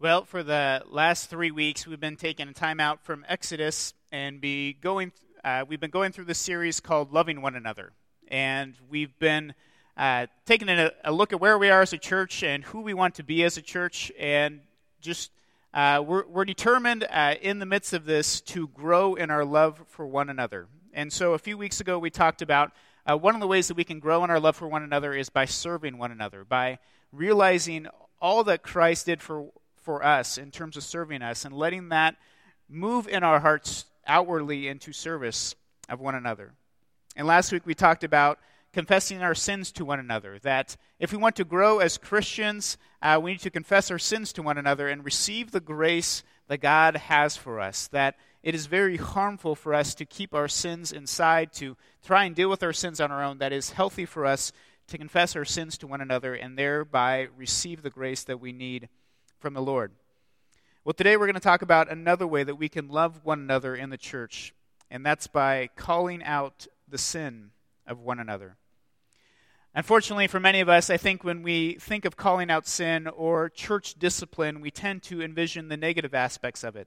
Well, for the last 3 weeks, we've been taking a time out from Exodus and we've been going through this series called Loving One Another. And we've been taking a look at where we are as a church and who we want to be as a church. And just we're determined in the midst of this to grow in our love for one another. And so a few weeks ago, we talked about one of the ways that we can grow in our love for one another is by serving one another, by realizing all that Christ did for us in terms of serving us and letting that move in our hearts outwardly into service of one another. And last week we talked about confessing our sins to one another, that if we want to grow as Christians, we need to confess our sins to one another and receive the grace that God has for us, that it is very harmful for us to keep our sins inside, to try and deal with our sins on our own. That is healthy for us to confess our sins to one another and thereby receive the grace that we need from the Lord. Well, today we're going to talk about another way that we can love one another in the church, and that's by calling out the sin of one another. Unfortunately, for many of us, I think when we think of calling out sin or church discipline, we tend to envision the negative aspects of it.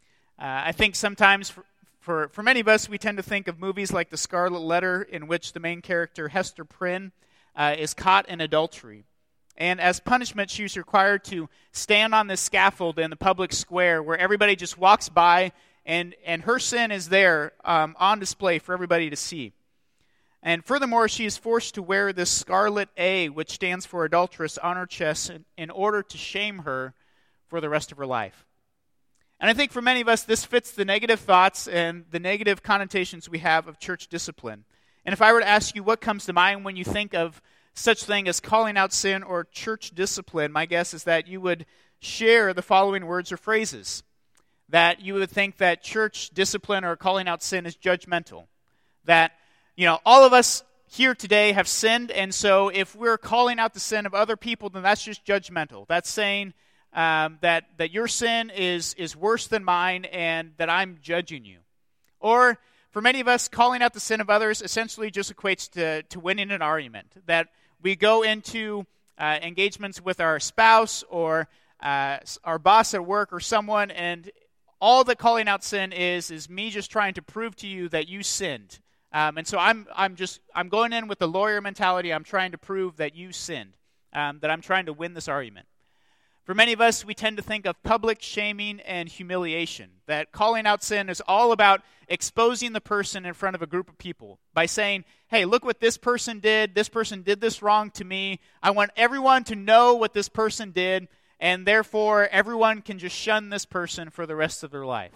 I think sometimes for many of us, we tend to think of movies like The Scarlet Letter, in which the main character, Hester Prynne, is caught in adultery. And as punishment, she's required to stand on this scaffold in the public square where everybody just walks by, and her sin is there on display for everybody to see. And furthermore, she is forced to wear this scarlet A, which stands for adulteress, on her chest in order to shame her for the rest of her life. And I think for many of us, this fits the negative thoughts and the negative connotations we have of church discipline. And if I were to ask you what comes to mind when you think of such thing as calling out sin or church discipline, my guess is that you would share the following words or phrases. That you would think that church discipline or calling out sin is judgmental. That, all of us here today have sinned, and so if we're calling out the sin of other people, then that's just judgmental. That's saying that your sin is worse than mine and that I'm judging you. Or, for many of us, calling out the sin of others essentially just equates to winning an argument. That we go into engagements with our spouse or our boss at work or someone, and all that calling out sin is me just trying to prove to you that you sinned. And so I'm going in with the lawyer mentality. I'm trying to prove that you sinned, that I'm trying to win this argument. For many of us, we tend to think of public shaming and humiliation, that calling out sin is all about exposing the person in front of a group of people by saying, hey, look what this person did this wrong to me, I want everyone to know what this person did, and therefore everyone can just shun this person for the rest of their life.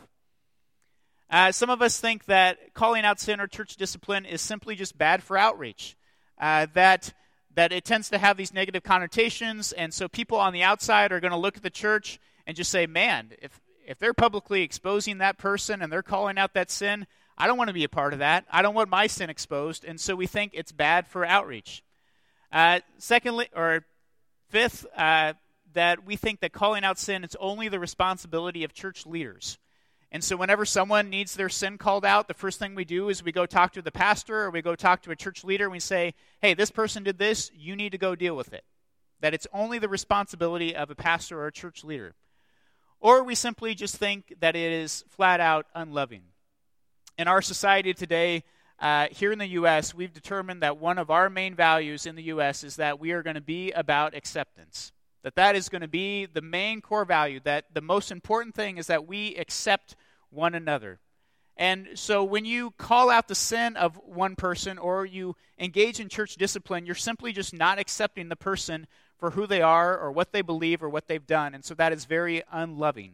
Some of us think that calling out sin or church discipline is simply just bad for outreach, that it tends to have these negative connotations, and so people on the outside are going to look at the church and just say, man, if they're publicly exposing that person and they're calling out that sin, I don't want to be a part of that. I don't want my sin exposed, and so we think it's bad for outreach. Fifth, that we think that calling out sin is only the responsibility of church leaders. And so whenever someone needs their sin called out, the first thing we do is we go talk to the pastor or we go talk to a church leader and we say, hey, this person did this, you need to go deal with it. That it's only the responsibility of a pastor or a church leader. Or we simply just think that it is flat out unloving. In our society today, here in the U.S., we've determined that one of our main values in the U.S. is that we are going to be about acceptance. That is going to be the main core value, that the most important thing is that we accept one another. And so when you call out the sin of one person or you engage in church discipline, you're simply just not accepting the person for who they are or what they believe or what they've done. And so that is very unloving.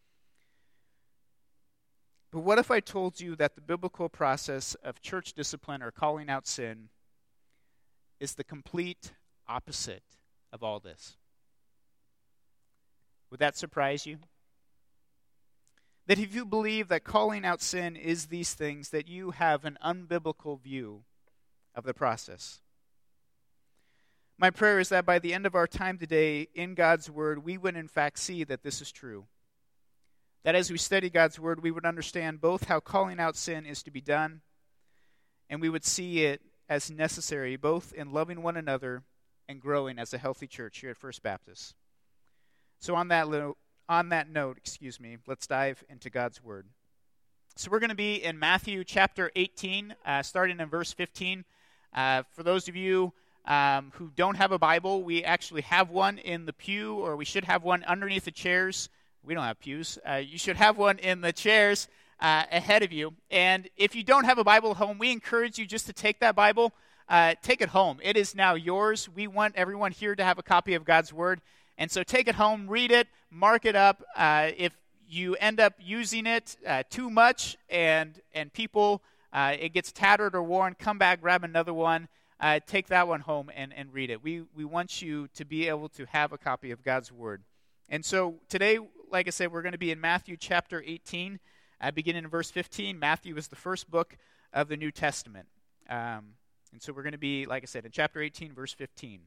But what if I told you that the biblical process of church discipline or calling out sin is the complete opposite of all this? Would that surprise you? That if you believe that calling out sin is these things, that you have an unbiblical view of the process. My prayer is that by the end of our time today in God's Word, we would in fact see that this is true. That as we study God's Word, we would understand both how calling out sin is to be done, and we would see it as necessary, both in loving one another and growing as a healthy church here at First Baptist. So on that on that note, let's dive into God's Word. So we're going to be in Matthew chapter 18, starting in verse 15. For those of you who don't have a Bible, we actually have one in the pew, or we should have one underneath the chairs. We don't have pews. You should have one in the chairs ahead of you. And if you don't have a Bible at home, we encourage you just to take that Bible, take it home. It is now yours. We want everyone here to have a copy of God's Word. And so take it home, read it, mark it up. If you end up using it too much and people, it gets tattered or worn, come back, grab another one, take that one home and read it. We want you to be able to have a copy of God's Word. And so today, like I said, we're going to be in Matthew chapter 18, beginning in verse 15. Matthew is the first book of the New Testament. And so we're going to be, like I said, in chapter 18, verse 15.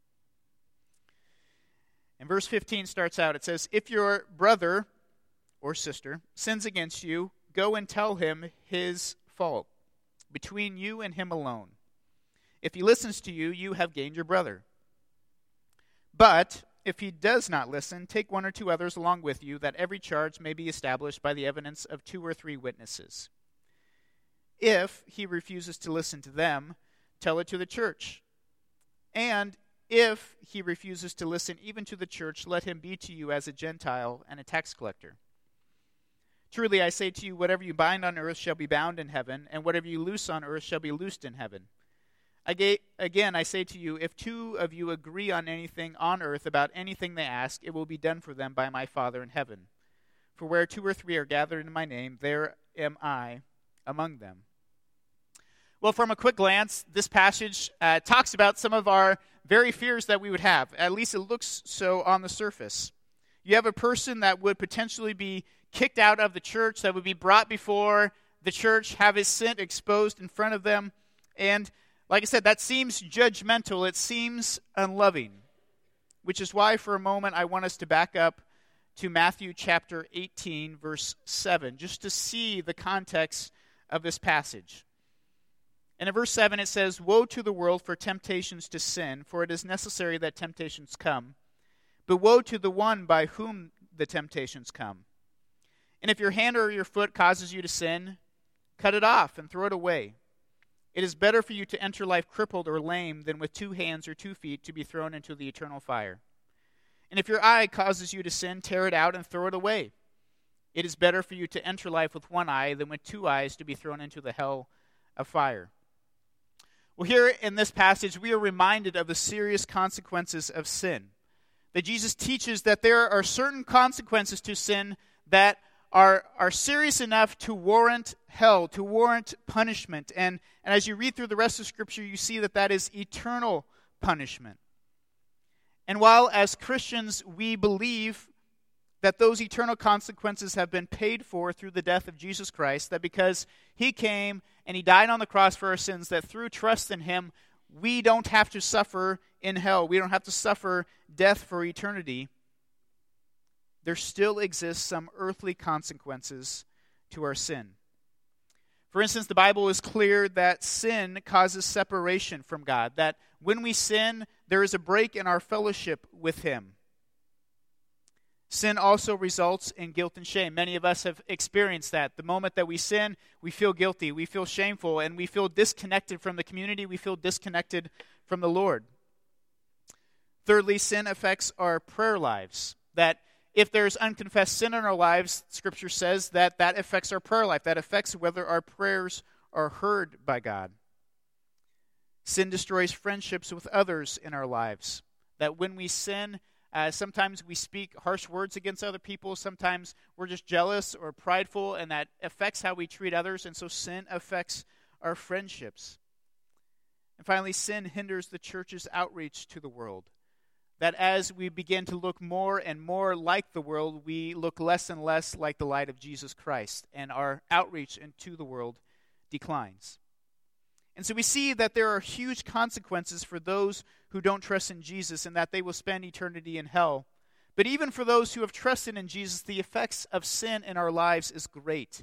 And verse 15 starts out, it says, "If your brother or sister sins against you, go and tell him his fault, between you and him alone. If he listens to you, you have gained your brother. But if he does not listen, take one or two others along with you, that every charge may be established by the evidence of 2 or 3 witnesses. If he refuses to listen to them, tell it to the church. And if he refuses to listen even to the church, let him be to you as a Gentile and a tax collector. Truly I say to you, whatever you bind on earth shall be bound in heaven, and whatever you loose on earth shall be loosed in heaven. Again, I say to you, if 2 of you agree on anything on earth about anything they ask, it will be done for them by my Father in heaven. For where 2 or 3 are gathered in my name, there am I among them." Well, from a quick glance, this passage talks about some of our very fears that we would have. At least it looks so on the surface. You have a person that would potentially be kicked out of the church, that would be brought before the church, have his sin exposed in front of them. And like I said, that seems judgmental. It seems unloving, which is why for a moment I want us to back up to Matthew chapter 18, verse 7, just to see the context of this passage. And in verse 7 it says, "Woe to the world for temptations to sin, for it is necessary that temptations come. But woe to the one by whom the temptations come. And if your hand or your foot causes you to sin, cut it off and throw it away. It is better for you to enter life crippled or lame than with 2 hands or 2 feet to be thrown into the eternal fire. And if your eye causes you to sin, tear it out and throw it away. It is better for you to enter life with 1 eye than with 2 eyes to be thrown into the hell of fire." Well, here in this passage, we are reminded of the serious consequences of sin. That Jesus teaches that there are certain consequences to sin that are serious enough to warrant hell, to warrant punishment. And as you read through the rest of Scripture, you see that that is eternal punishment. And while as Christians we believe that those eternal consequences have been paid for through the death of Jesus Christ, that because he came and he died on the cross for our sins, that through trust in him, we don't have to suffer in hell. We don't have to suffer death for eternity. There still exists some earthly consequences to our sin. For instance, the Bible is clear that sin causes separation from God, that when we sin, there is a break in our fellowship with him. Sin also results in guilt and shame. Many of us have experienced that. The moment that we sin, we feel guilty, we feel shameful, and we feel disconnected from the community, we feel disconnected from the Lord. Thirdly, sin affects our prayer lives. That if there's unconfessed sin in our lives, Scripture says that that affects our prayer life. That affects whether our prayers are heard by God. Sin destroys friendships with others in our lives. That when we sin, sometimes we speak harsh words against other people. Sometimes we're just jealous or prideful, and that affects how we treat others. And so sin affects our friendships. And finally, sin hinders the church's outreach to the world. That as we begin to look more and more like the world, we look less and less like the light of Jesus Christ, and our outreach into the world declines. And so we see that there are huge consequences for those who don't trust in Jesus, and that they will spend eternity in hell. But even for those who have trusted in Jesus, the effects of sin in our lives is great.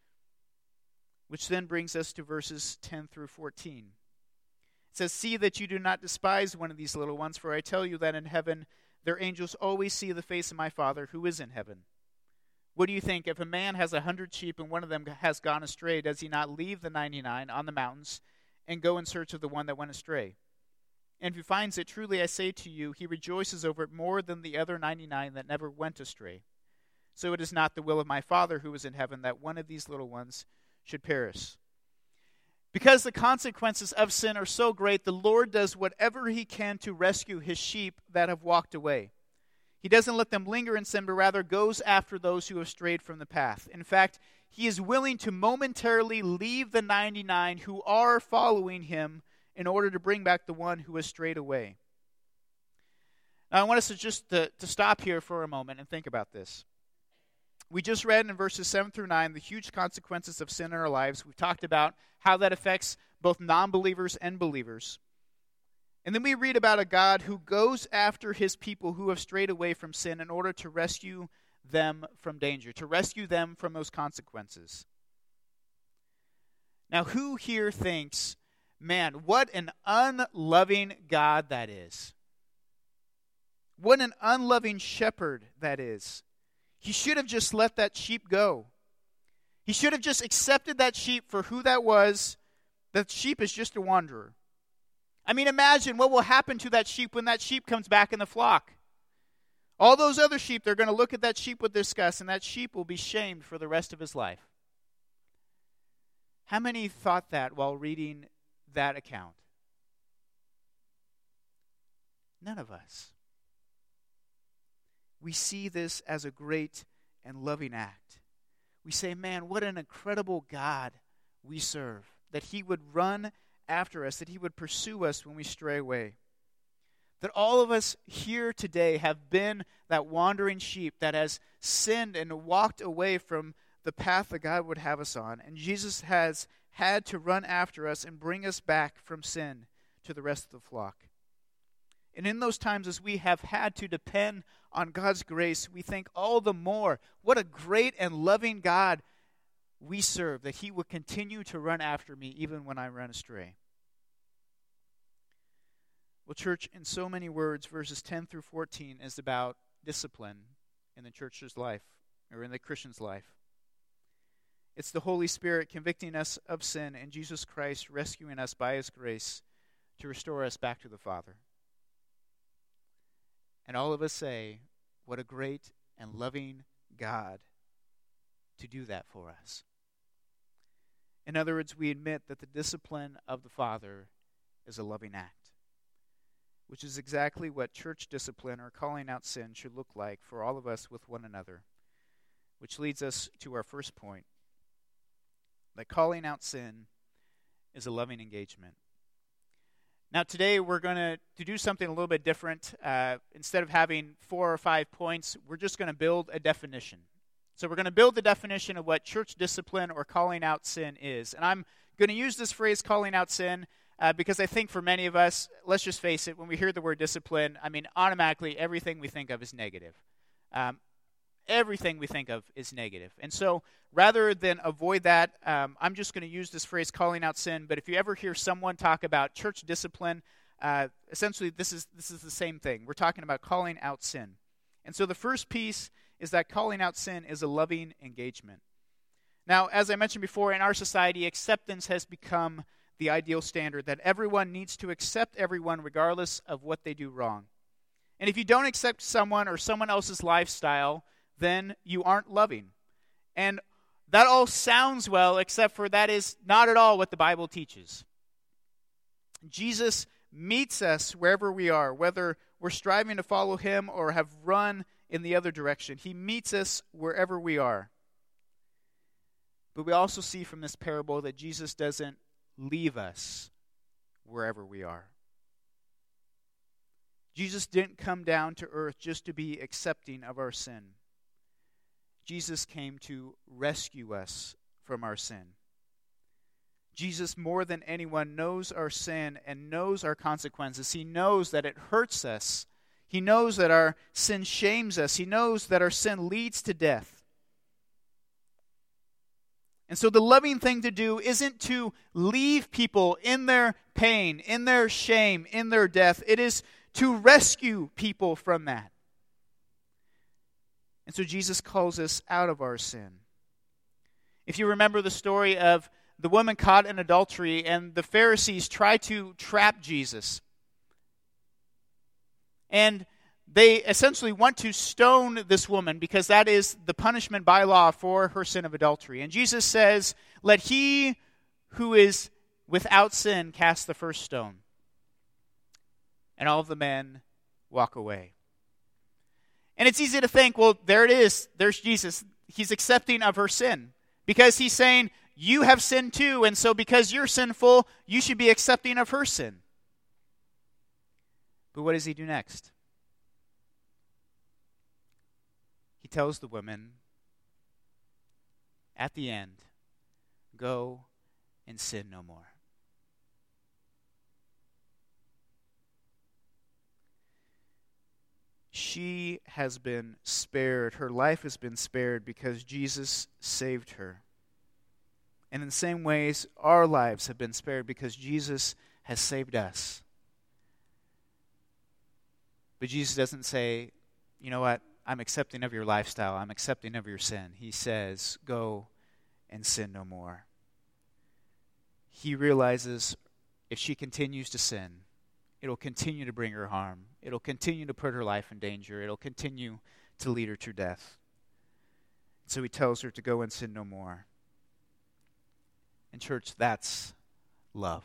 Which then brings us to verses 10 through 14. It says, "See that you do not despise one of these little ones, for I tell you that in heaven their angels always see the face of my Father who is in heaven. What do you think? If a man has 100 sheep and one of them has gone astray, does he not leave the 99 on the mountains and go in search of the one that went astray? And if he finds it, truly I say to you, he rejoices over it more than the other 99 that never went astray. So it is not the will of my Father who is in heaven that one of these little ones should perish. Because the consequences of sin are so great, the Lord does whatever he can to rescue his sheep that have walked away. He doesn't let them linger in sin, but rather goes after those who have strayed from the path. In fact, he is willing to momentarily leave the 99 who are following him in order to bring back the one who has strayed away. Now, I want us to stop here for a moment and think about this. We just read in verses 7 through 9 the huge consequences of sin in our lives. We've talked about how that affects both non-believers and believers. And then we read about a God who goes after his people who have strayed away from sin in order to rescue them from danger, to rescue them from those consequences. Now, who here thinks, man, what an unloving God that is? What an unloving shepherd that is. He should have just let that sheep go. He should have just accepted that sheep for who that was. That sheep is just a wanderer. I mean, imagine what will happen to that sheep when that sheep comes back in the flock. All those other sheep, they're going to look at that sheep with disgust, and that sheep will be shamed for the rest of his life. How many thought that while reading that account? None of us. We see this as a great and loving act. We say, man, what an incredible God we serve, that he would run after us, that he would pursue us when we stray away. That all of us here today have been that wandering sheep that has sinned and walked away from the path that God would have us on. And Jesus has had to run after us and bring us back from sin to the rest of the flock. And in those times as we have had to depend on God's grace, we think all the more, what a great and loving God we serve, that he will continue to run after me even when I run astray. Well, church, in so many words, verses 10 through 14 is about discipline in the church's life, or in the Christian's life. It's the Holy Spirit convicting us of sin and Jesus Christ rescuing us by his grace to restore us back to the Father. And all of us say, what a great and loving God to do that for us. In other words, we admit that the discipline of the Father is a loving act, which is exactly what church discipline or calling out sin should look like for all of us with one another, which leads us to our first point, that calling out sin is a loving engagement. Now today we're going to do something a little bit different. Instead of having 4 or 5 points, we're just going to build a definition. So we're going to build the definition of what church discipline or calling out sin is. And I'm going to use this phrase, calling out sin, because I think for many of us, let's just face it, when we hear the word discipline, I mean, automatically everything we think of is negative. Everything we think of is negative. And so rather than avoid that, I'm just going to use this phrase, calling out sin. But if you ever hear someone talk about church discipline, essentially this is the same thing. We're talking about calling out sin. And so the first piece is that calling out sin is a loving engagement. Now, as I mentioned before, in our society, acceptance has become the ideal standard, that everyone needs to accept everyone regardless of what they do wrong. And if you don't accept someone or someone else's lifestyle, then you aren't loving. And that all sounds well, except for that is not at all what the Bible teaches. Jesus meets us wherever we are, whether we're striving to follow him or have run in the other direction. He meets us wherever we are. But we also see from this parable that Jesus doesn't leave us wherever we are. Jesus didn't come down to earth just to be accepting of our sin. Jesus came to rescue us from our sin. Jesus, more than anyone, knows our sin and knows our consequences. He knows that it hurts us. He knows that our sin shames us. He knows that our sin leads to death. And so the loving thing to do isn't to leave people in their pain, in their shame, in their death. It is to rescue people from that. And so Jesus calls us out of our sin. If you remember the story of the woman caught in adultery, and the Pharisees try to trap Jesus. And they essentially want to stone this woman because that is the punishment by law for her sin of adultery. And Jesus says, "Let he who is without sin cast the first stone." And all of the men walk away. And it's easy to think, well, there it is. There's Jesus. He's accepting of her sin. Because he's saying, you have sinned too, and so because you're sinful, you should be accepting of her sin. But what does he do next? He tells the woman, at the end, go and sin no more. She has been spared. Her life has been spared because Jesus saved her. And in the same ways, our lives have been spared because Jesus has saved us. But Jesus doesn't say, you know what, I'm accepting of your lifestyle. I'm accepting of your sin. He says, go and sin no more. He realizes if she continues to sin, it'll continue to bring her harm. It'll continue to put her life in danger. It'll continue to lead her to death. So he tells her to go and sin no more. And church, that's love.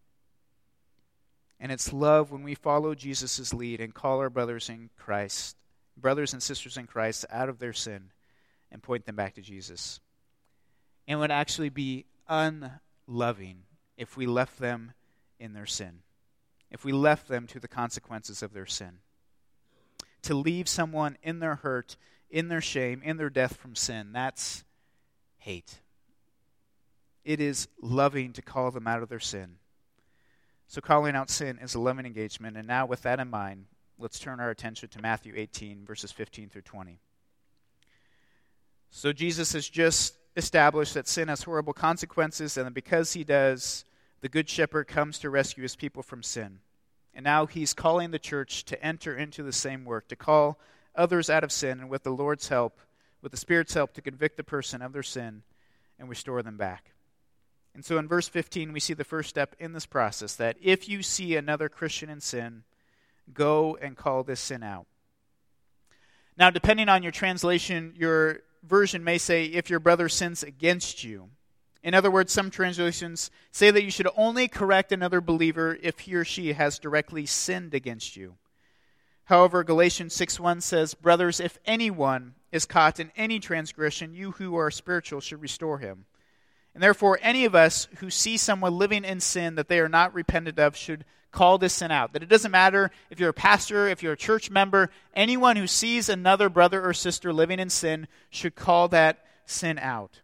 And it's love when we follow Jesus' lead and call our brothers and sisters in Christ out of their sin and point them back to Jesus. And would actually be unloving if we left them in their sin. If we left them to the consequences of their sin. To leave someone in their hurt, in their shame, in their death from sin, that's hate. It is loving to call them out of their sin. So calling out sin is a loving engagement. And now with that in mind, let's turn our attention to Matthew 18, verses 15 through 20. So Jesus has just established that sin has horrible consequences, and because he does, the Good Shepherd comes to rescue his people from sin. And now he's calling the church to enter into the same work, to call others out of sin, and with the Lord's help, with the Spirit's help, to convict the person of their sin and restore them back. And so in verse 15, we see the first step in this process, that if you see another Christian in sin, go and call this sin out. Now, depending on your translation, your version may say, if your brother sins against you. In other words, some translations say that you should only correct another believer if he or she has directly sinned against you. However, Galatians 6:1 says, brothers, if anyone is caught in any transgression, you who are spiritual should restore him. And therefore, any of us who see someone living in sin that they are not repentant of should call this sin out. That it doesn't matter if you're a pastor, if you're a church member, anyone who sees another brother or sister living in sin should call that sin out.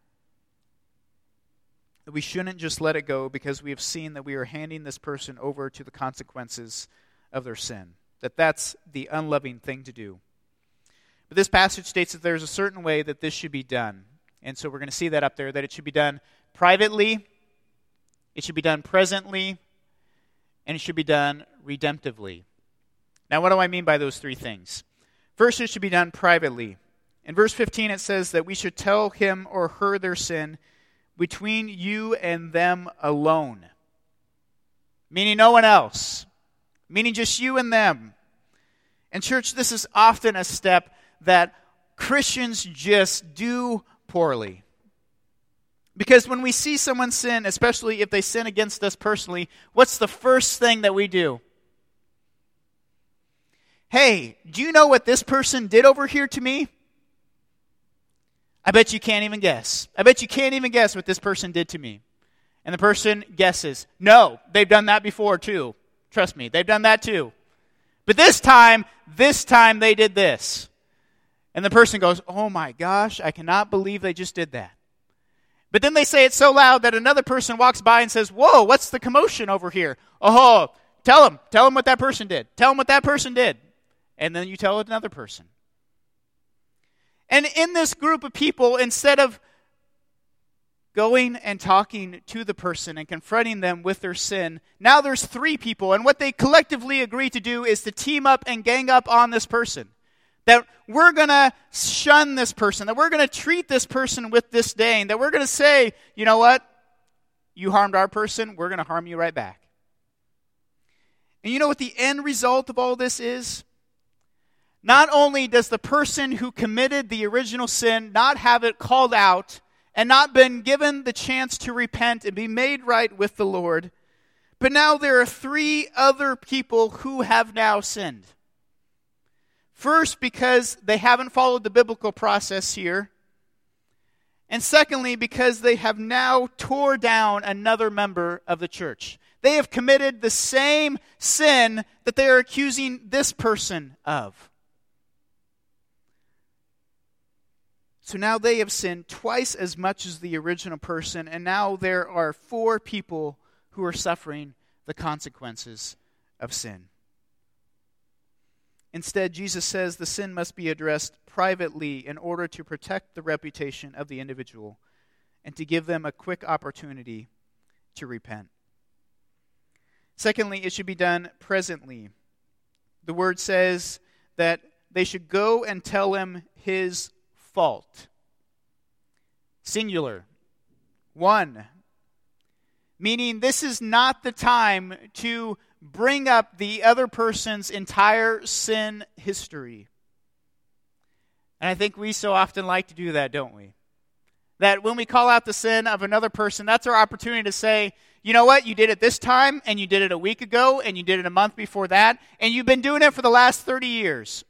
That we shouldn't just let it go because we have seen that we are handing this person over to the consequences of their sin. That's the unloving thing to do. But this passage states that there's a certain way that this should be done. And so we're going to see that up there, that it should be done privately, it should be done presently, and it should be done redemptively. Now, what do I mean by those three things? First, it should be done privately. In verse 15, it says that we should tell him or her their sin between you and them alone. Meaning no one else. Meaning just you and them. And church, this is often a step that Christians just do poorly. Because when we see someone sin, especially if they sin against us personally, what's the first thing that we do? Hey, do you know what this person did over here to me? I bet you can't even guess. I bet you can't even guess what this person did to me. And the person guesses. No, they've done that before too. Trust me, they've done that too. But this time they did this. And the person goes, oh my gosh, I cannot believe they just did that. But then they say it so loud that another person walks by and says, whoa, what's the commotion over here? Oh, tell them what that person did. Tell them what that person did. And then you tell another person. And in this group of people, instead of going and talking to the person and confronting them with their sin, now there's three people. And what they collectively agree to do is to team up and gang up on this person. that we're going to shun this person, that we're going to treat this person with disdain, that we're going to say, you know what? You harmed our person, we're going to harm you right back. And you know what the end result of all this is? Not only does the person who committed the original sin not have it called out and not been given the chance to repent and be made right with the Lord, but now there are 3 other people who have now sinned. First, because they haven't followed the biblical process here. And secondly, because they have now tore down another member of the church. They have committed the same sin that they are accusing this person of. So now they have sinned twice as much as the original person, and now there are 4 people who are suffering the consequences of sin. Instead, Jesus says the sin must be addressed privately in order to protect the reputation of the individual and to give them a quick opportunity to repent. Secondly, it should be done presently. The word says that they should go and tell him his fault. Singular. 1. Meaning this is not the time to bring up the other person's entire sin history. And I think we so often like to do that, don't we? That when we call out the sin of another person, that's our opportunity to say, you know what, you did it this time, and you did it a week ago, and you did it a month before that, and you've been doing it for the last 30 years.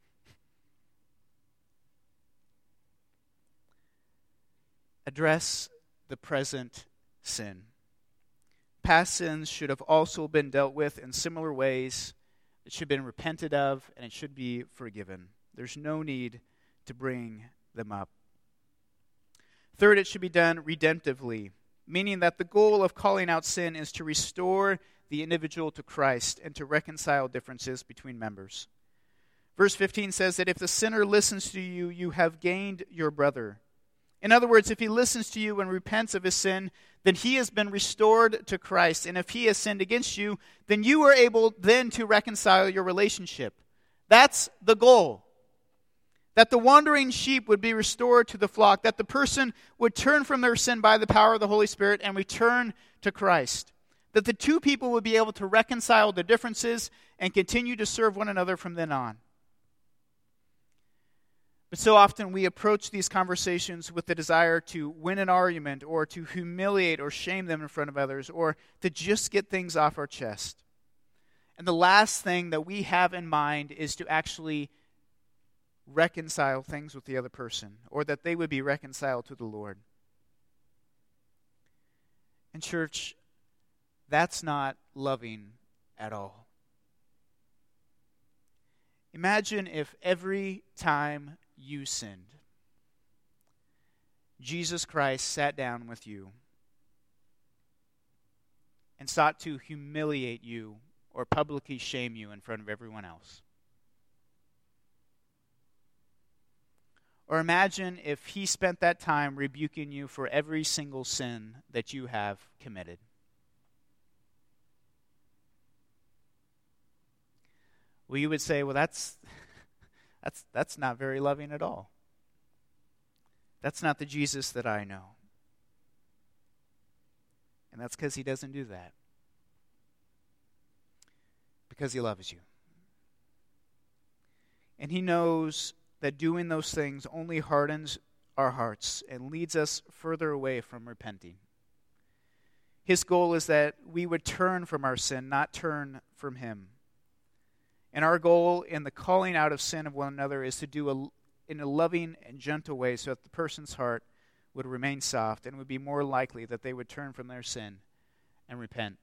Address the present sin. Past sins should have also been dealt with in similar ways. It should have been repented of, and it should be forgiven. There's no need to bring them up. Third, it should be done redemptively, meaning that the goal of calling out sin is to restore the individual to Christ and to reconcile differences between members. Verse 15 says that if the sinner listens to you, you have gained your brother. In other words, if he listens to you and repents of his sin, then he has been restored to Christ. And if he has sinned against you, then you are able then to reconcile your relationship. That's the goal. That the wandering sheep would be restored to the flock, that the person would turn from their sin by the power of the Holy Spirit and return to Christ. That the 2 people would be able to reconcile the differences and continue to serve one another from then on. But so often we approach these conversations with the desire to win an argument or to humiliate or shame them in front of others or to just get things off our chest. And the last thing that we have in mind is to actually reconcile things with the other person or that they would be reconciled to the Lord. And church, that's not loving at all. Imagine if every time you sinned, Jesus Christ sat down with you and sought to humiliate you or publicly shame you in front of everyone else. Or imagine if he spent that time rebuking you for every single sin that you have committed. Well, you would say, well, that's not very loving at all. That's not the Jesus that I know. And that's because he doesn't do that. Because he loves you. And he knows that doing those things only hardens our hearts and leads us further away from repenting. His goal is that we would turn from our sin, not turn from him. And our goal in the calling out of sin of one another is to do in a loving and gentle way so that the person's heart would remain soft and would be more likely that they would turn from their sin and repent.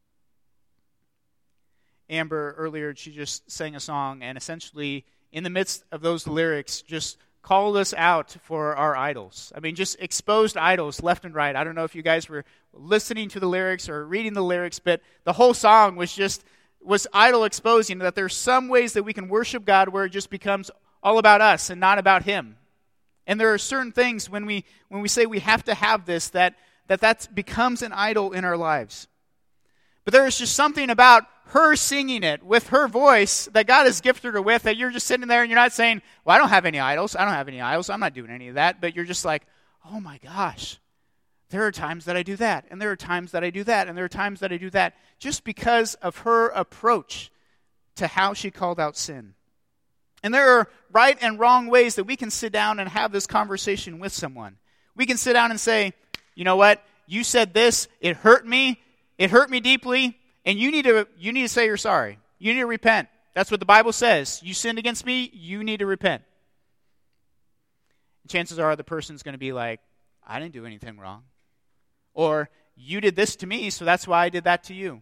Amber, earlier, she just sang a song and essentially in the midst of those lyrics just called us out for our idols. I mean, just exposed idols left and right. I don't know if you guys were listening to the lyrics or reading the lyrics, but the whole song was idol exposing, that there's some ways that we can worship God where it just becomes all about us and not about him. And there are certain things when we say we have to have this, that becomes an idol in our lives. But there is just something about her singing it with her voice that God has gifted her with, that you're just sitting there and you're not saying, well, I don't have any idols. I don't have any idols. I'm not doing any of that. But you're just like, oh my gosh, there are times that I do that. And there are times that I do that. And there are times that I do that. Just because of her approach to how she called out sin. And there are right and wrong ways that we can sit down and have this conversation with someone. We can sit down and say, you know what? You said this. It hurt me. It hurt me deeply. And you need to say you're sorry. You need to repent. That's what the Bible says. You sinned against me. You need to repent. Chances are the person's going to be like, I didn't do anything wrong. Or, you did this to me, so that's why I did that to you.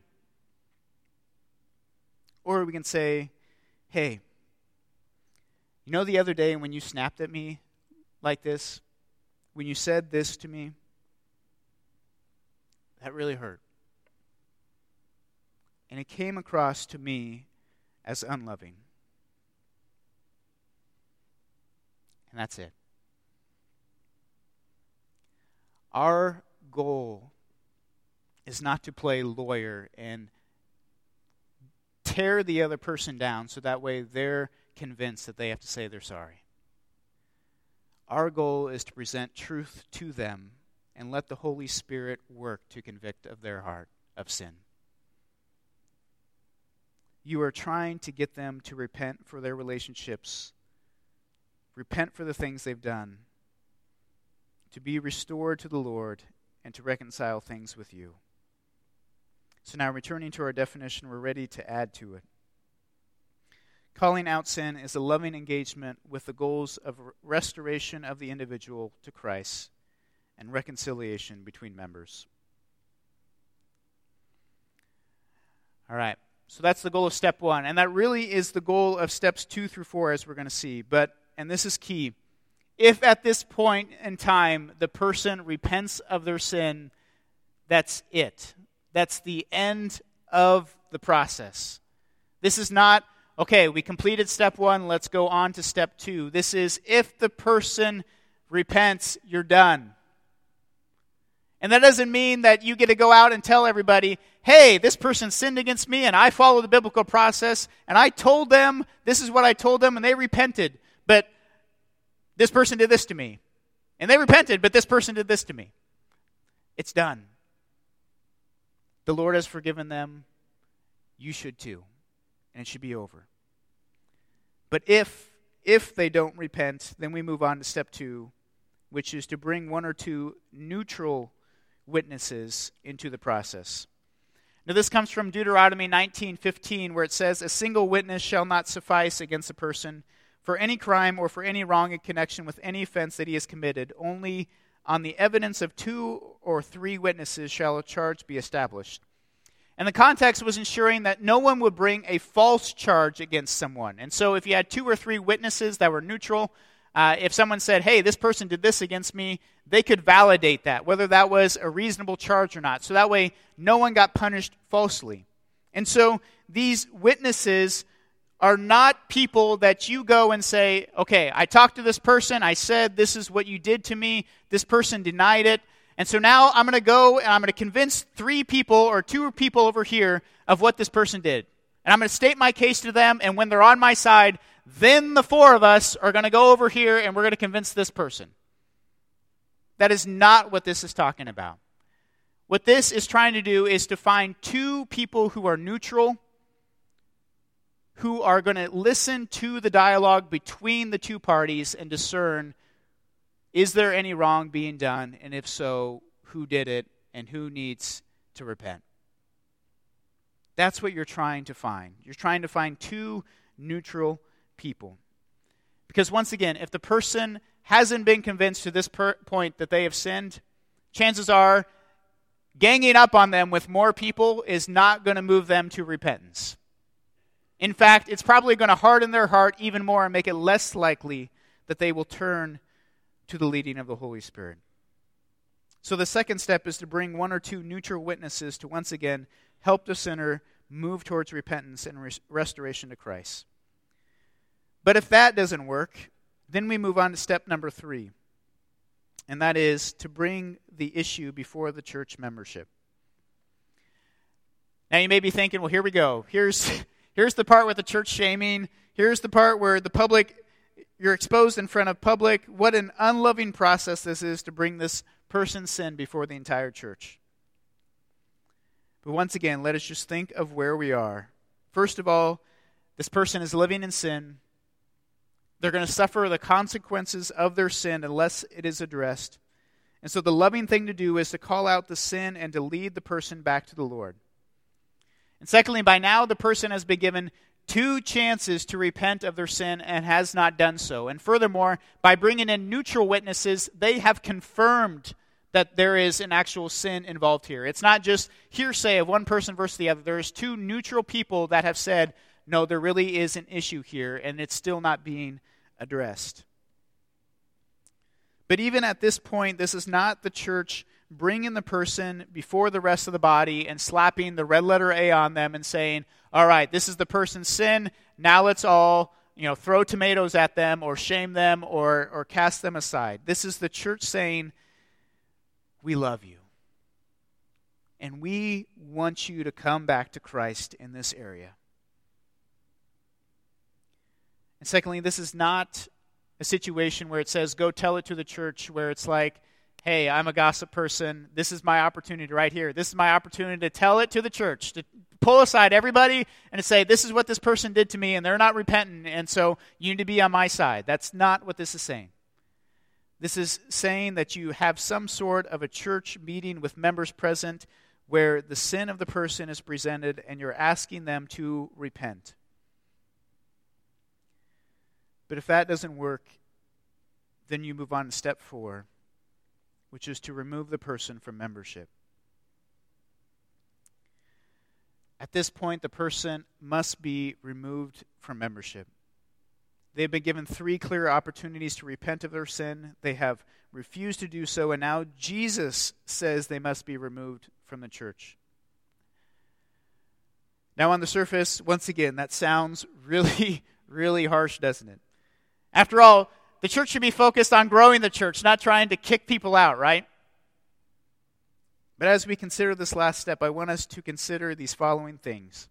Or we can say, hey, you know the other day when you snapped at me like this? When you said this to me? That really hurt. And it came across to me as unloving. And that's it. Our goal is not to play lawyer and tear the other person down so that way they're convinced that they have to say they're sorry. Our goal is to present truth to them and let the Holy Spirit work to convict of their heart of sin. You are trying to get them to repent for their relationships, repent for the things they've done, to be restored to the Lord, and to reconcile things with you. So now, returning to our definition, we're ready to add to it. Calling out sin is a loving engagement with the goals of restoration of the individual to Christ and reconciliation between members. All right, so that's the goal of step 1, and that really is the goal of steps 2 through 4, as we're going to see. But, and this is key, if at this point in time the person repents of their sin, that's it. That's the end of the process. This is not, okay, we completed step 1, let's go on to step 2. This is, if the person repents, you're done. And that doesn't mean that you get to go out and tell everybody, hey, this person sinned against me and I followed the biblical process and I told them, this is what I told them and they repented. But this person did this to me. And they repented, but this person did this to me. It's done. The Lord has forgiven them. You should too. And it should be over. But if they don't repent, then we move on to step 2, which is to bring 1 or 2 neutral witnesses into the process. Now this comes from Deuteronomy 19:15, where it says, a single witness shall not suffice against a person for any crime or for any wrong in connection with any offense that he has committed. Only on the evidence of 2 or 3 witnesses shall a charge be established. And the context was ensuring that no one would bring a false charge against someone. And so if you had 2 or 3 witnesses that were neutral, if someone said, hey, this person did this against me, they could validate that, whether that was a reasonable charge or not. So that way, no one got punished falsely. And so these witnesses are not people that you go and say, okay, I talked to this person, I said this is what you did to me, this person denied it, and so now I'm going to go and I'm going to convince 3 people or 2 people over here of what this person did. And I'm going to state my case to them, and when they're on my side, then the 4 of us are going to go over here and we're going to convince this person. That is not what this is talking about. What this is trying to do is to find 2 people who are neutral, who are going to listen to the dialogue between the 2 parties and discern, is there any wrong being done? And if so, who did it and who needs to repent? That's what you're trying to find. You're trying to find 2 neutral people. Because once again, if the person hasn't been convinced to this point that they have sinned, chances are ganging up on them with more people is not going to move them to repentance. In fact, it's probably going to harden their heart even more and make it less likely that they will turn to the leading of the Holy Spirit. So the second step is to bring 1 or 2 neutral witnesses to once again help the sinner move towards repentance and restoration to Christ. But if that doesn't work, then we move on to step number 3, and that is to bring the issue before the church membership. Now you may be thinking, well, here we go. Here's the part with the church shaming. Here's the part where you're exposed in front of public. What an unloving process this is to bring this person's sin before the entire church. But once again, let us just think of where we are. First of all, this person is living in sin. They're going to suffer the consequences of their sin unless it is addressed. And so the loving thing to do is to call out the sin and to lead the person back to the Lord. And secondly, by now the person has been given 2 chances to repent of their sin and has not done so. And furthermore, by bringing in neutral witnesses, they have confirmed that there is an actual sin involved here. It's not just hearsay of one person versus the other. There's 2 neutral people that have said, no, there really is an issue here, and it's still not being addressed. But even at this point, this is not the church bringing the person before the rest of the body and slapping the red letter A on them and saying, all right, this is the person's sin, now let's all throw tomatoes at them or shame them or cast them aside. This is the church saying, we love you. And we want you to come back to Christ in this area. And secondly, this is not a situation where it says, go tell it to the church, where it's like, hey, I'm a gossip person. This is my opportunity right here. This is my opportunity to tell it to the church, to pull aside everybody and to say, this is what this person did to me, and they're not repentant, and so you need to be on my side. That's not what this is saying. This is saying that you have some sort of a church meeting with members present where the sin of the person is presented and you're asking them to repent. But if that doesn't work, then you move on to step 4, which is to remove the person from membership. At this point, the person must be removed from membership. They've been given 3 clear opportunities to repent of their sin. They have refused to do so, and now Jesus says they must be removed from the church. Now on the surface, once again, that sounds really, really harsh, doesn't it? After all, the church should be focused on growing the church, not trying to kick people out, right? But as we consider this last step, I want us to consider these following things.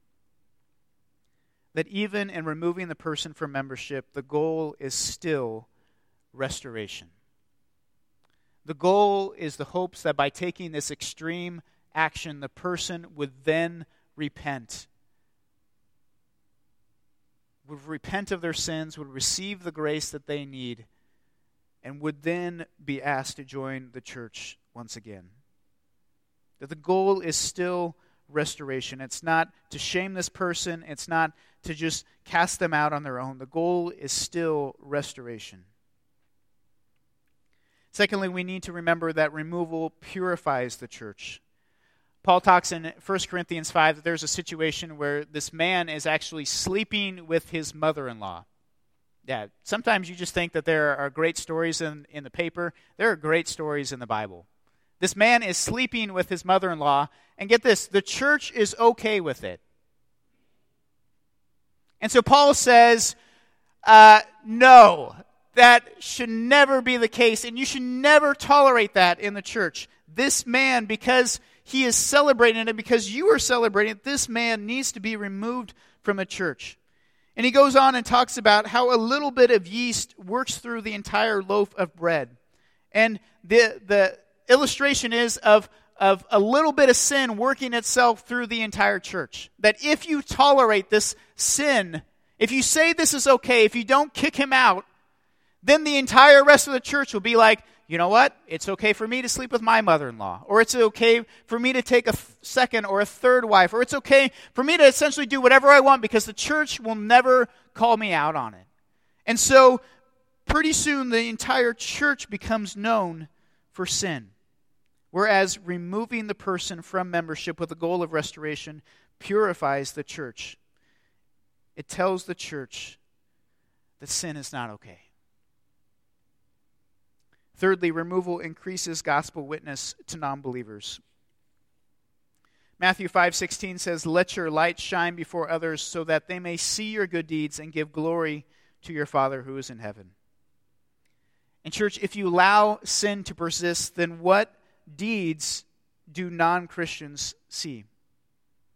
That even in removing the person from membership, the goal is still restoration. The goal is the hopes that by taking this extreme action, the person would then repent. Would repent of their sins, would receive the grace that they need, and would then be asked to join the church once again. That the goal is still restoration. It's not to shame this person. It's not to just cast them out on their own. The goal is still restoration. Secondly, we need to remember that removal purifies the church. Paul talks in 1 Corinthians 5 that there's a situation where this man is actually sleeping with his mother-in-law. Yeah, sometimes you just think that there are great stories in the paper. There are great stories in the Bible. This man is sleeping with his mother-in-law, and get this, the church is okay with it. And so Paul says, no, that should never be the case, and you should never tolerate that in the church. This man, because he is celebrating it, because you are celebrating it, this man needs to be removed from a church. And he goes on and talks about how a little bit of yeast works through the entire loaf of bread. And the illustration is of a little bit of sin working itself through the entire church. That if you tolerate this sin, if you say this is okay, if you don't kick him out, then the entire rest of the church will be like, you know what? It's okay for me to sleep with my mother-in-law. Or it's okay for me to take a second or a third wife. Or it's okay for me to essentially do whatever I want because the church will never call me out on it. And so, pretty soon, the entire church becomes known for sin. Whereas removing the person from membership with the goal of restoration purifies the church. It tells the church that sin is not okay. Thirdly, removal increases gospel witness to non-believers. Matthew 5:16 says, "Let your light shine before others so that they may see your good deeds and give glory to your Father who is in heaven." And church, if you allow sin to persist, then what deeds do non-Christians see?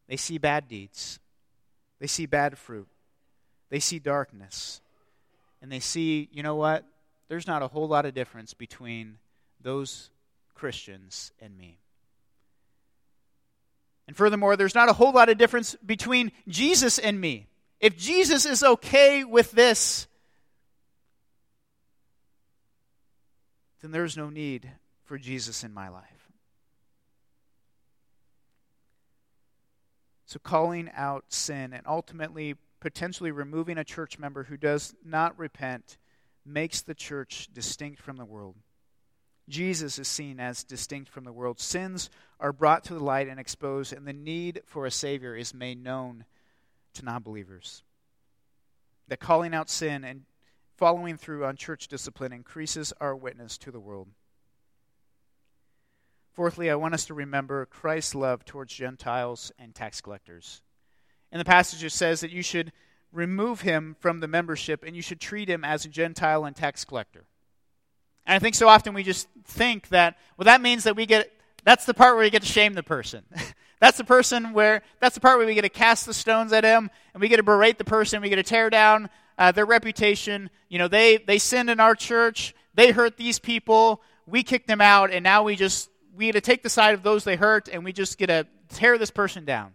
They see bad deeds. They see bad fruit. They see darkness. And they see, you know what? There's not a whole lot of difference between those Christians and me. And furthermore, there's not a whole lot of difference between Jesus and me. If Jesus is okay with this, then there's no need for Jesus in my life. So calling out sin and ultimately potentially removing a church member who does not repent makes the church distinct from the world. Jesus is seen as distinct from the world. Sins are brought to the light and exposed, and the need for a Savior is made known to non-believers. That calling out sin and following through on church discipline increases our witness to the world. Fourthly, I want us to remember Christ's love towards Gentiles and tax collectors. In the passage it says that you should remove him from the membership and you should treat him as a Gentile and tax collector. And I think so often we just think that, well, that means that that's the part where we get to shame the person. That's the part where we get to cast the stones at him and we get to berate the person, we get to tear down their reputation. You know, they sinned in our church, they hurt these people, we kicked them out, and now we get to take the side of those they hurt and we just get to tear this person down.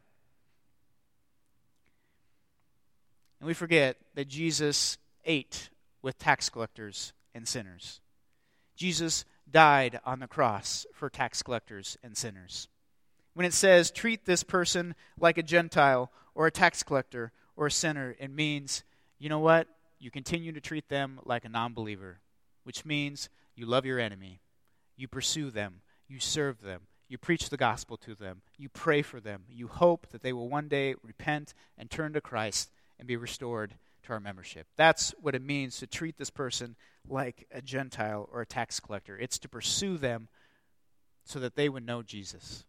And we forget that Jesus ate with tax collectors and sinners. Jesus died on the cross for tax collectors and sinners. When it says, treat this person like a Gentile or a tax collector or a sinner, it means, you know what? You continue to treat them like a non-believer, which means you love your enemy. You pursue them. You serve them. You preach the gospel to them. You pray for them. You hope that they will one day repent and turn to Christ and be restored to our membership. That's what it means to treat this person like a Gentile or a tax collector. It's to pursue them so that they would know Jesus.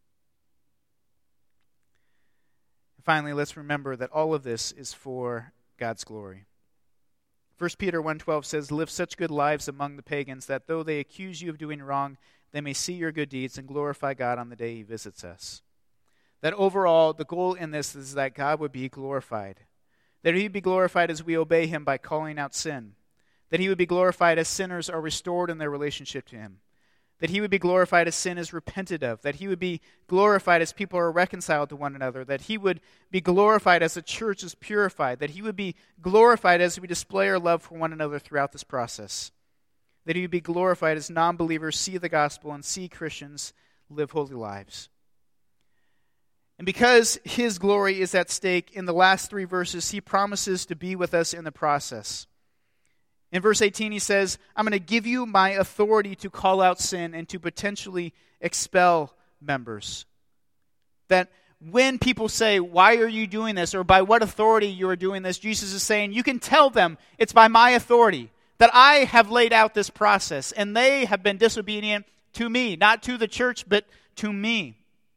And finally, let's remember that all of this is for God's glory. 1 Peter 1:12 says, live such good lives among the pagans that though they accuse you of doing wrong, they may see your good deeds and glorify God on the day he visits us. That overall, the goal in this is that God would be glorified. That he would be glorified as we obey him by calling out sin. That he would be glorified as sinners are restored in their relationship to him. That he would be glorified as sin is repented of. That he would be glorified as people are reconciled to one another. That he would be glorified as the church is purified. That he would be glorified as we display our love for one another throughout this process. That he would be glorified as non-believers see the gospel and see Christians live holy lives. And because his glory is at stake, in the last 3 verses, he promises to be with us in the process. In verse 18, he says, I'm going to give you my authority to call out sin and to potentially expel members. That when people say, why are you doing this, or by what authority you are doing this, Jesus is saying, you can tell them it's by my authority, that I have laid out this process, and they have been disobedient to me, not to the church, but to me.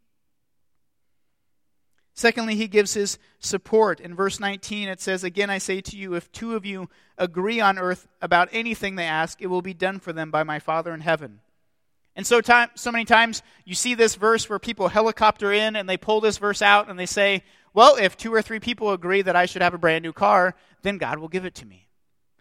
Secondly, he gives his support. In verse 19, it says, again, I say to you, if 2 of you agree on earth about anything they ask, it will be done for them by my Father in heaven. And so many times you see this verse where people helicopter in and they pull this verse out and they say, well, if 2 or 3 people agree that I should have a brand new car, then God will give it to me.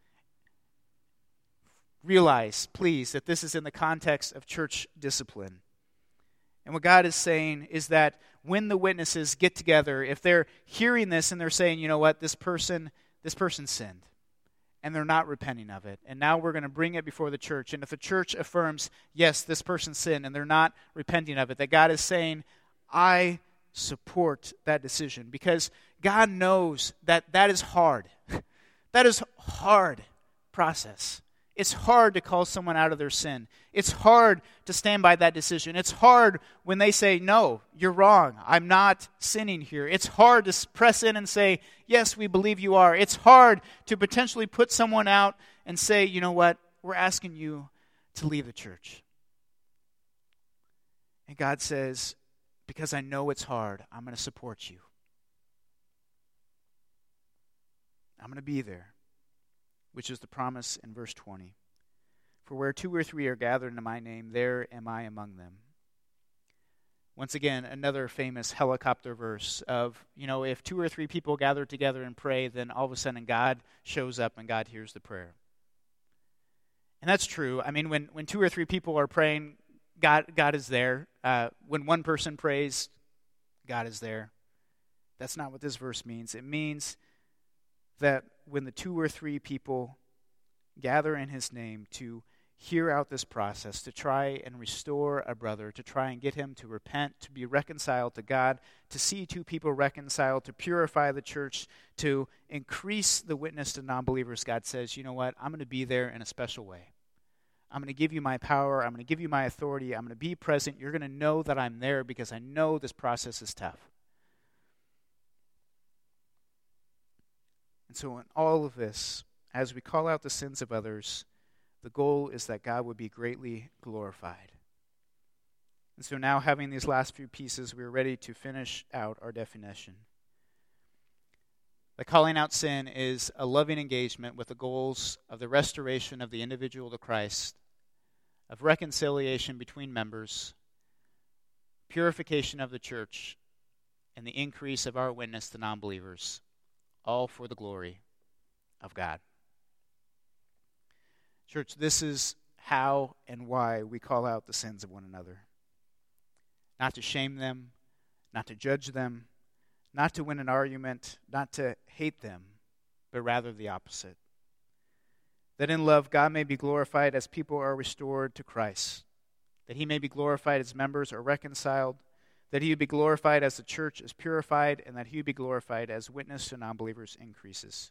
Realize, please, that this is in the context of church discipline. And what God is saying is that when the witnesses get together, if they're hearing this and they're saying, you know what, this person sinned, and they're not repenting of it, and now we're going to bring it before the church, and if the church affirms, yes, this person sinned, and they're not repenting of it, that God is saying, I support that decision, because God knows that that is hard. That is a hard process. It's hard to call someone out of their sin. It's hard to stand by that decision. It's hard when they say, no, you're wrong. I'm not sinning here. It's hard to press in and say, yes, we believe you are. It's hard to potentially put someone out and say, you know what, we're asking you to leave the church. And God says, because I know it's hard, I'm going to support you. I'm going to be there. Which is the promise in verse 20. For where 2 or 3 are gathered in my name, there am I among them. Once again, another famous helicopter verse of, if 2 or 3 people gather together and pray, then all of a sudden God shows up and God hears the prayer. And that's true. I mean, when 2 or 3 people are praying, God is there. When one person prays, God is there. That's not what this verse means. It means that when the 2 or 3 people gather in his name to hear out this process, to try and restore a brother, to try and get him to repent, to be reconciled to God, to see 2 people reconciled, to purify the church, to increase the witness to non-believers, God says, you know what, I'm going to be there in a special way. I'm going to give you my power. I'm going to give you my authority. I'm going to be present. You're going to know that I'm there because I know this process is tough. And so in all of this, as we call out the sins of others, the goal is that God would be greatly glorified. And so now, having these last few pieces, we're ready to finish out our definition. The calling out sin is a loving engagement with the goals of the restoration of the individual to Christ, of reconciliation between members, purification of the church, and the increase of our witness to non-believers, all for the glory of God. Church, this is how and why we call out the sins of one another. Not to shame them, not to judge them, not to win an argument, not to hate them, but rather the opposite. That in love, God may be glorified as people are restored to Christ. That he may be glorified as members are reconciled. That he would be glorified as the church is purified. And that he would be glorified as witness to non-believers increases.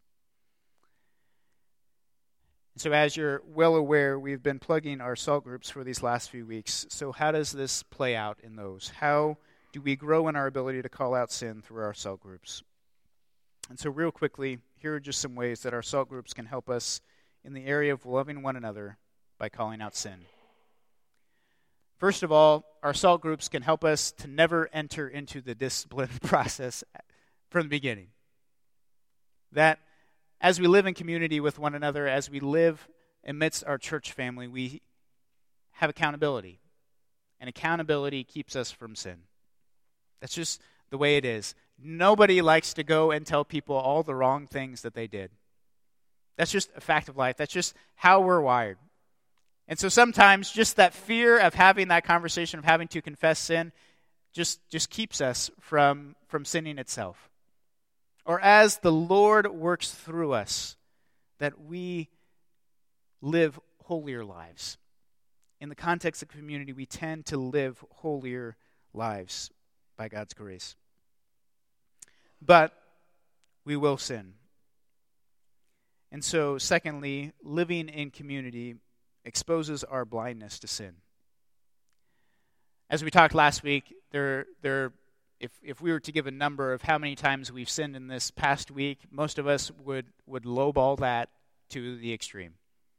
So as you're well aware, we've been plugging our salt groups for these last few weeks. So how does this play out in those? How do we grow in our ability to call out sin through our salt groups? And so real quickly, here are just some ways that our salt groups can help us in the area of loving one another by calling out sin. First of all, our salt groups can help us to never enter into the discipline process from the beginning. That as we live in community with one another, as we live amidst our church family, we have accountability. And accountability keeps us from sin. That's just the way it is. Nobody likes to go and tell people all the wrong things that they did. That's just a fact of life. That's just how we're wired. And so sometimes just that fear of having that conversation, of having to confess sin, just keeps us from sinning itself. Or as the Lord works through us, that we live holier lives. In the context of community, we tend to live holier lives by God's grace. But we will sin. And so, secondly, living in community exposes our blindness to sin. As we talked last week, if we were to give a number of how many times we've sinned in this past week, most of us would lowball that to the extreme.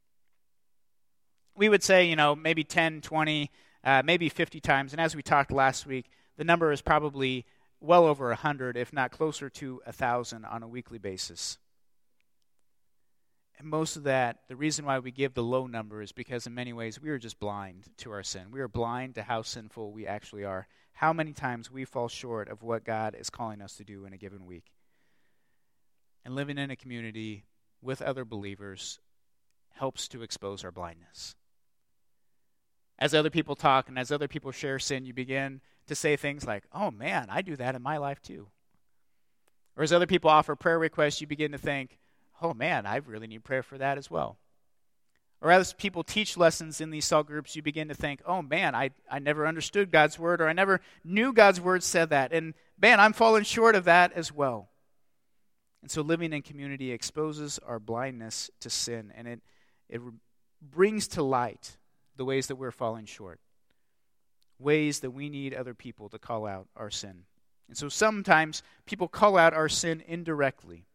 We would say, maybe 10, 20, maybe 50 times. And as we talked last week, the number is probably well over 100, if not closer to 1,000 on a weekly basis. And most of that, the reason why we give the low number is because in many ways we are just blind to our sin. We are blind to how sinful we actually are. How many times we fall short of what God is calling us to do in a given week. And living in a community with other believers helps to expose our blindness. As other people talk and as other people share sin, you begin to say things like, oh man, I do that in my life too. Or as other people offer prayer requests, you begin to think, oh man, I really need prayer for that as well. Or as people teach lessons in these cell groups, you begin to think, oh man, I never understood God's word, or I never knew God's word said that. And man, I'm falling short of that as well. And so living in community exposes our blindness to sin, and it brings to light the ways that we're falling short, ways that we need other people to call out our sin. And so sometimes people call out our sin indirectly.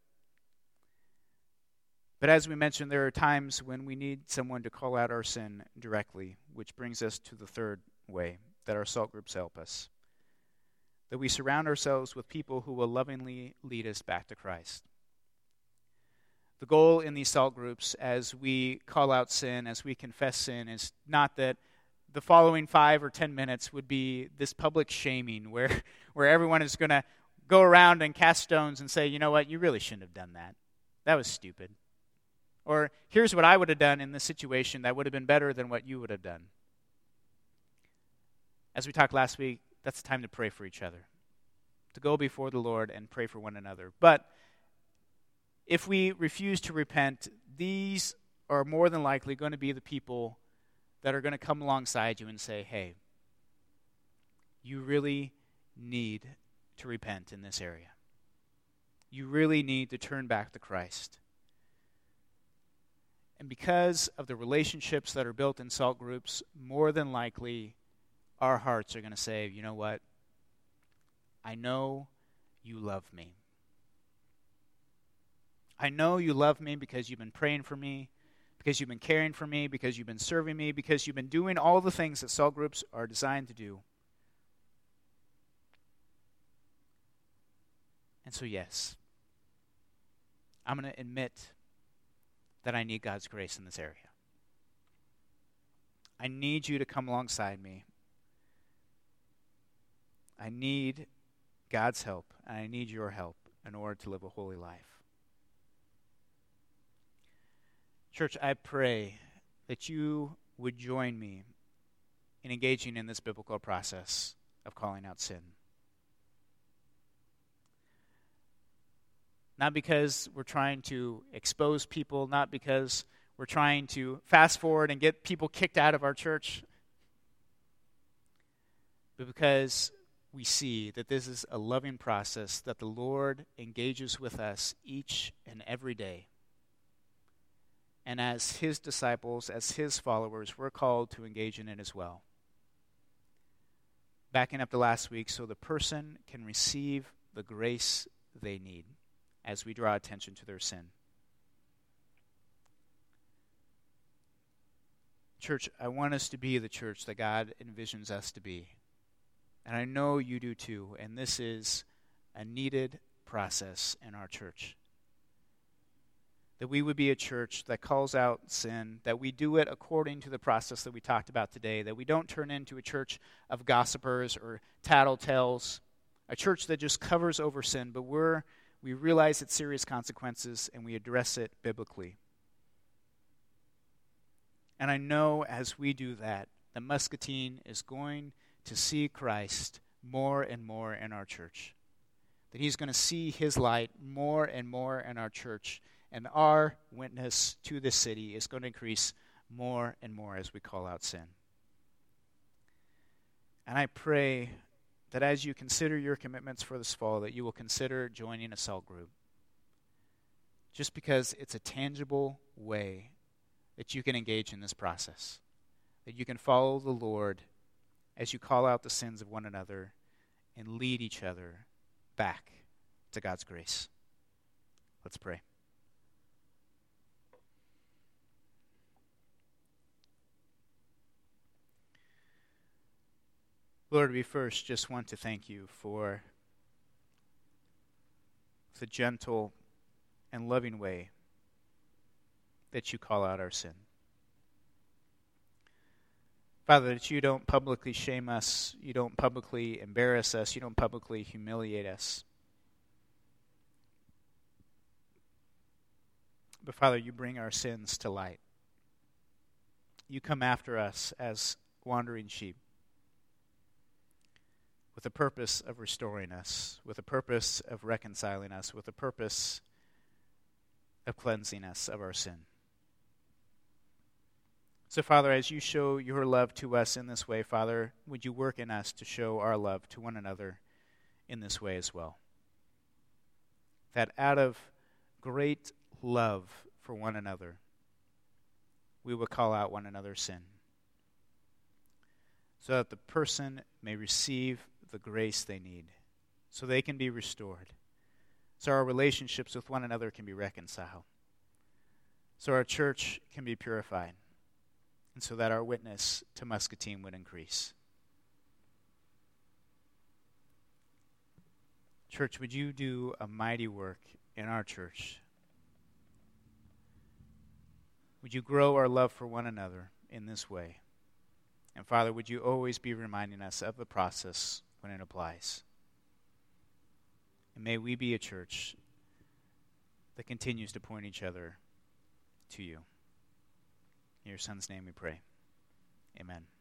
But as we mentioned, there are times when we need someone to call out our sin directly, which brings us to the third way that our salt groups help us. That we surround ourselves with people who will lovingly lead us back to Christ. The goal in these salt groups, as we call out sin, as we confess sin, is not that the following 5 or 10 minutes would be this public shaming where everyone is going to go around and cast stones and say, you know what, you really shouldn't have done that. That was stupid. Or here's what I would have done in this situation that would have been better than what you would have done. As we talked last week, that's the time to pray for each other, to go before the Lord and pray for one another. But if we refuse to repent, these are more than likely going to be the people that are going to come alongside you and say, hey, you really need to repent in this area. You really need to turn back to Christ. And because of the relationships that are built in salt groups, more than likely our hearts are going to say, you know what? I know you love me. I know you love me because you've been praying for me, because you've been caring for me, because you've been serving me, because you've been doing all the things that salt groups are designed to do. And so, yes, I'm going to admit that I need God's grace in this area. I need you to come alongside me. I need God's help, and I need your help in order to live a holy life. Church, I pray that you would join me in engaging in this biblical process of calling out sin. Not because we're trying to expose people, not because we're trying to fast forward and get people kicked out of our church, but because we see that this is a loving process that the Lord engages with us each and every day. And as His disciples, as His followers, we're called to engage in it as well. Backing up to last week, so the person can receive the grace they need as we draw attention to their sin. Church, I want us to be the church that God envisions us to be. And I know you do too. And this is a needed process in our church. That we would be a church that calls out sin, that we do it according to the process that we talked about today, that we don't turn into a church of gossipers or tattletales, a church that just covers over sin, but we realize its serious consequences and we address it biblically. And I know as we do that, the Muscatine is going to see Christ more and more in our church. That He's going to see His light more and more in our church. And our witness to this city is going to increase more and more as we call out sin. And I pray that as you consider your commitments for this fall, that you will consider joining a salt group. Just because it's a tangible way that you can engage in this process. That you can follow the Lord as you call out the sins of one another and lead each other back to God's grace. Let's pray. Lord, we first just want to thank you for the gentle and loving way that you call out our sin. Father, that you don't publicly shame us, you don't publicly embarrass us, you don't publicly humiliate us. But Father, you bring our sins to light. You come after us as wandering sheep, with a purpose of restoring us, with a purpose of reconciling us, with a purpose of cleansing us of our sin. So, Father, as you show your love to us in this way, Father, would you work in us to show our love to one another in this way as well? That out of great love for one another, we will call out one another's sin, so that the person may receive the grace they need, so they can be restored, so our relationships with one another can be reconciled, so our church can be purified, and so that our witness to Muscatine would increase. Church, would you do a mighty work in our church? Would you grow our love for one another in this way? And Father, would you always be reminding us of the process when it applies? And may we be a church that continues to point each other to you. In your Son's name we pray. Amen.